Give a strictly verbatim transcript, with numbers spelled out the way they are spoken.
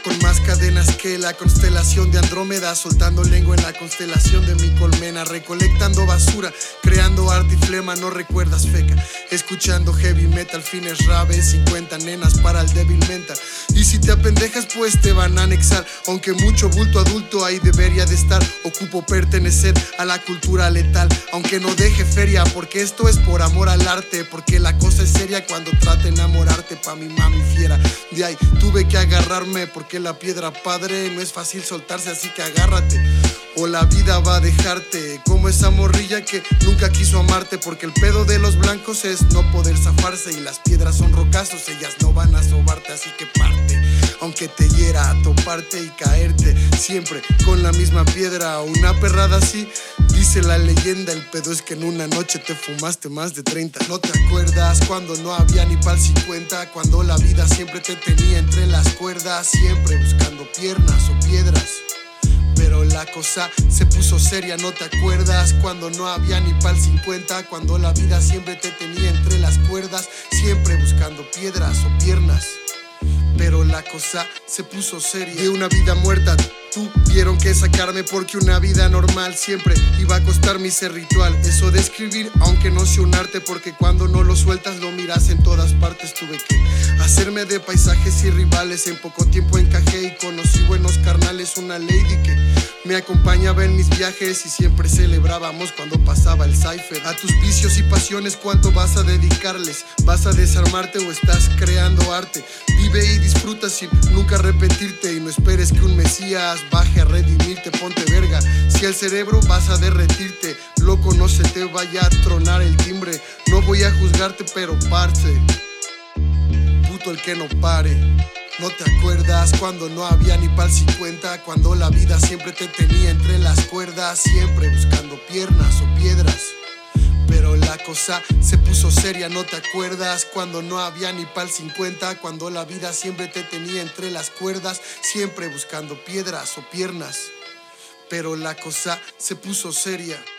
con más cadenas que la constelación de Andrómeda, soltando lengua en la constelación de mi colmena, recolectando basura, creando arte y flema. No recuerdas feca, escuchando heavy metal, fines raves, cincuenta nenas para el débil mental. Y si te apendejas pues te van a anexar, aunque mucho bulto adulto ahí debería de estar. Ocupo pertenecer a la cultura letal, aunque no deje feria, porque esto es por amor al arte, porque la cosa es seria cuando trata de enamorarte. Pa' mi mami fiera, de ahí tuve que agarrarme, porque la piedra, padre, no es fácil soltarse, así que agárrate o la vida va a dejarte como esa morrilla que nunca quiso amarte, porque el pedo de los blancos es no poder zafarse y las piedras son rocazos, ellas no van a sobarte, así que parte, aunque te hiera a toparte y caerte siempre con la misma piedra. Una perrada así, dice la leyenda, el pedo es que en una noche te fumaste más de treinta. ¿No te acuerdas cuando no había ni pa'l cincuenta? Cuando la vida siempre te tenía entre las cuerdas, siempre buscando piernas o piedras. Pero la cosa se puso seria, ¿no te acuerdas? Cuando no había ni pa'l cincuenta, cuando la vida siempre te tenía entre las cuerdas, siempre buscando piedras o piernas. Pero la cosa se puso seria. De una vida muerta tuvieron que sacarme, porque una vida normal siempre iba a costarme ese ritual. Eso de escribir, aunque no sea un arte, porque cuando no lo sueltas lo miras en todas partes. Tuve que hacerme de paisajes y rivales, en poco tiempo encajé y conocí buenos carnales. Una lady que me acompañaba en mis viajes y siempre celebrábamos cuando pasaba el cipher. A tus vicios y pasiones, ¿cuánto vas a dedicarles? ¿Vas a desarmarte o estás creando arte? Vive y disfruta sin nunca arrepentirte, y no esperes que un mesías baje a redimirte. Ponte verga, si el cerebro vas a derretirte, loco, no se te vaya a tronar el timbre. No voy a juzgarte, pero parce, puto el que no pare. ¿No te acuerdas cuando no había ni pa'l cincuenta? Cuando la vida siempre te tenía entre las cuerdas, siempre buscando piernas o piedras. Pero la cosa se puso seria, ¿no te acuerdas? Cuando no había ni pa'l cincuenta, cuando la vida siempre te tenía entre las cuerdas, siempre buscando piedras o piernas. Pero la cosa se puso seria.